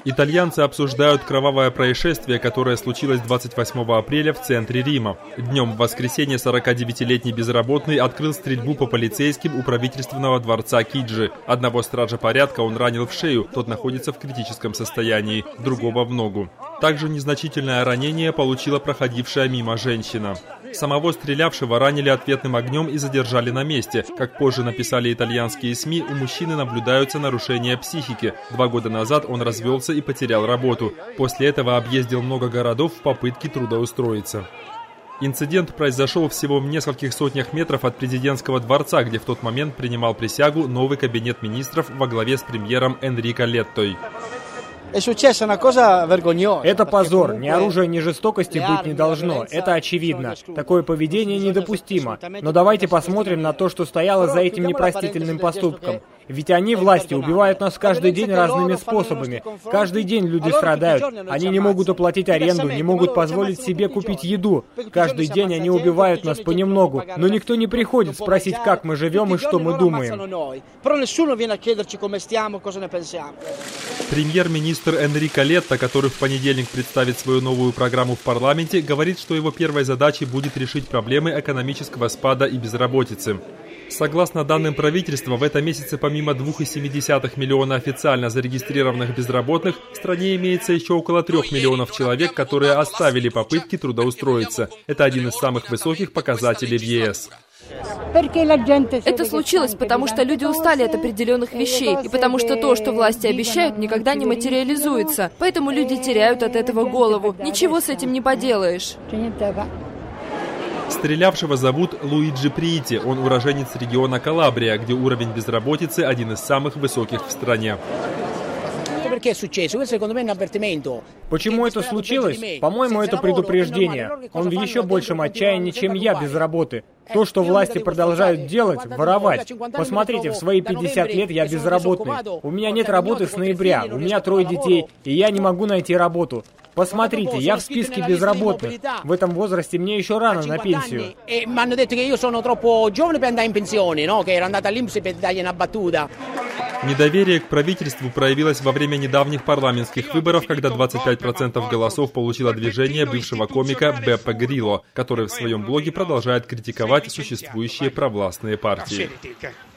Итальянцы обсуждают кровавое происшествие, которое случилось 28 апреля в центре Рима. Днем в воскресенье 49-летний безработный открыл стрельбу по полицейским у правительственного дворца Чиджи. Одного стража порядка он ранил в шею, тот находится в критическом состоянии, другого в ногу. Также незначительное ранение получила проходившая мимо женщина. Самого стрелявшего ранили ответным огнем и задержали на месте. Как позже написали итальянские СМИ, у мужчины наблюдаются нарушения психики. 2 года назад он развелся и потерял работу. После этого объездил много городов в попытке трудоустроиться. Инцидент произошел всего в нескольких сотнях метров от президентского дворца, где в тот момент принимал присягу новый кабинет министров во главе с премьером Энрико Леттой. Это позор. Ни оружия, ни жестокости быть не должно. Это очевидно. Такое поведение недопустимо. Но давайте посмотрим на то, что стояло за этим непростительным поступком. Ведь они, власти, убивают нас каждый день разными способами. Каждый день люди страдают. Они не могут оплатить аренду, не могут позволить себе купить еду. Каждый день они убивают нас понемногу. Но никто не приходит спросить, как мы живем и что мы думаем. Премьер-министр Энрико Летто, который в понедельник представит свою новую программу в парламенте, говорит, что его первой задачей будет решить проблемы экономического спада и безработицы. Согласно данным правительства, в этом месяце помимо 2,7 миллиона официально зарегистрированных безработных, в стране имеется еще около 3 миллионов человек, которые оставили попытки трудоустроиться. Это один из самых высоких показателей в ЕС. Это случилось, потому что люди устали от определенных вещей, и потому что то, что власти обещают, никогда не материализуется. Поэтому люди теряют от этого голову. Ничего с этим не поделаешь. Стрелявшего зовут Луиджи Приити. Он уроженец региона Калабрия, где уровень безработицы один из самых высоких в стране. Почему это случилось? По-моему, это предупреждение. Он в еще большем отчаянии, чем я, без работы. То, что власти продолжают делать, воровать. Посмотрите, в свои 50 лет я безработный. У меня нет работы с ноября, у меня 3 детей, и я не могу найти работу. Посмотрите, я в списке безработных. В этом возрасте мне еще рано на пенсию. Недоверие к правительству проявилось во время недавних парламентских выборов, когда 25% голосов получило движение бывшего комика Беппе Грилло, который в своем блоге продолжает критиковать существующие провластные партии.